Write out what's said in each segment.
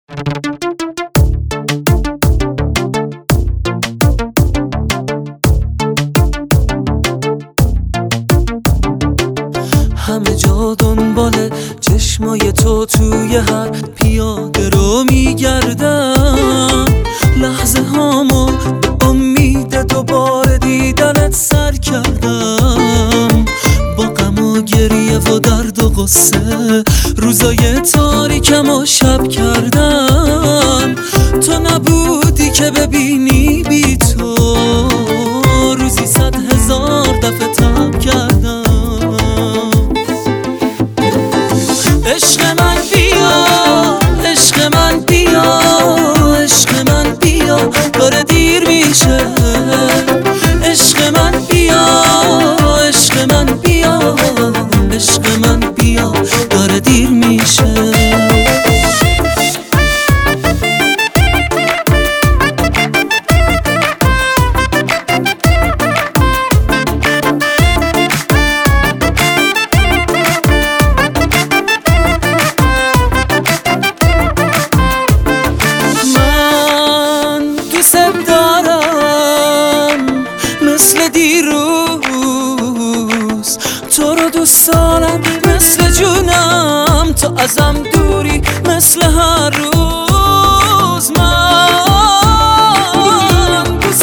همه جا دنبال چشمای تو توی هر پیاده رو میگردم، لحظه هامو به امید دوباره دیدنت سر کردم. با غم و گریه و درد و غصه روزای تاریکم و شب کردم. تو نبودی که ببینی بی تو روزی 100,000 دفعه تب کردم. عشق من بیا، عشق من بیا، عشق من بیا، داره دیر میشه. عشق من بیا، عشق من بیا، عشق من بیا، داره دیر میشه. دیروز تو رو دوست دارم مثل جونم، تو ازم دوری مثل هر روز. من دوست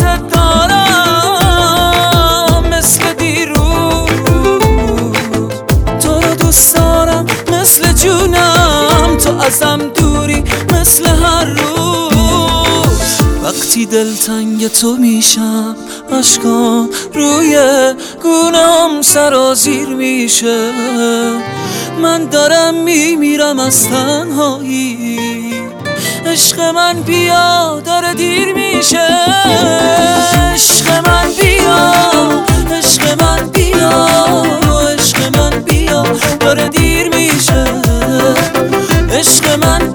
دارم مثل دیروز، تو رو دوست دارم مثل جونم، تو ازم دوری مثل هر روز. وقتی دلتنگ تو میشم اشکام روی گونه‌ام سرازیر میشه. من دارم میمیرم از تنهایی. عشق من بیا، داره دیر میشه. عشق من بیا، عشق من بیا، عشق من بیا، داره دیر میشه. عشق من